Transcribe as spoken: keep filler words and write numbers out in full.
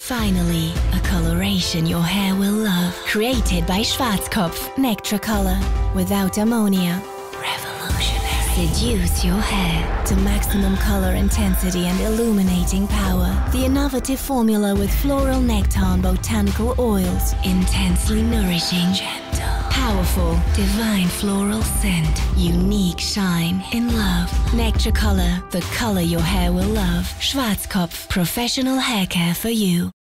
Finally, a coloration your hair will love. Created by Schwarzkopf Nectra Color. Without ammonia. Revolutionary. Seduce your hair to maximum color intensity and illuminating power. The innovative formula with floral nectar and botanical oils. Intensely nourishing. Gentle. Powerful, divine floral scent. Unique shine in love. Nectra Color, the color your hair will love. Schwarzkopf, professional hair care for you.